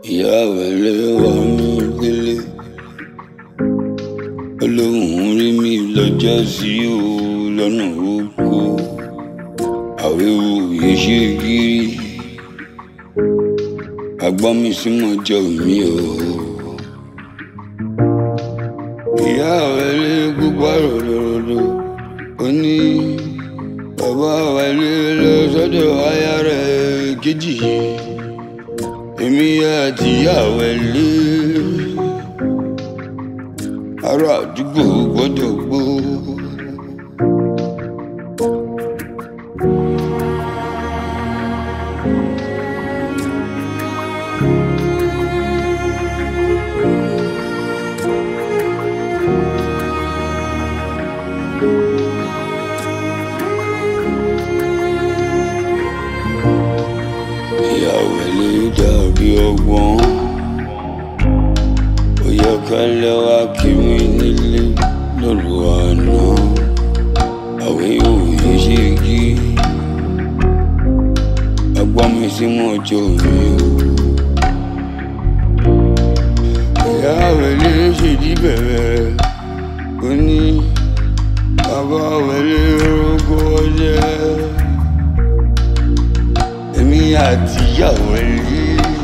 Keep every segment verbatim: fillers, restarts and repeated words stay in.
ìyá rẹ̀ lè wá mi délé. Olóhùn rí mi lọ́jọ́ sí o lọ́nà oko. Àwẹ̀ òye ṣe gírí. Agbọ́n mi sí mọ́jọ́ mi o. Ìyá rẹ̀ lè gbogbo ròdòròdò. Ó ní bàbá rẹ̀ lè lọ sọ́dọ̀ aya rẹ̀ kejì. Èmi àti ìyá rẹ̀ lè. Ará àdúgbò gbọ́dọ̀ gbọ́. Ìyàwó lè dàbí ọgbọ́n. Ó yẹ ká lẹ́wà kí mi nílé lóru àná. Àwẹ̀ òye ṣe gí. Agbọ́n mi sí mọ́jọ́ mi o. Ìyàwó lè ṣèdí bẹ̀rẹ̀. Ó ní bàbá rẹ̀ lè rògbò ọjẹ́. Èmi àti ìyàwó rẹ̀ lè.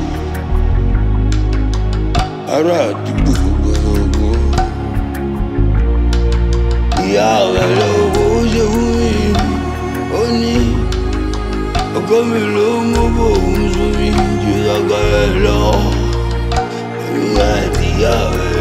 Ará àdúgbò gbogbo. Ìyá rẹ̀ lọ́wọ́ ó ṣe fún mi. Ó ní ọkọ mi ló mú bòun sún mi ju ọkọ rẹ̀ lọ. Èmi àti ìyá rẹ̀.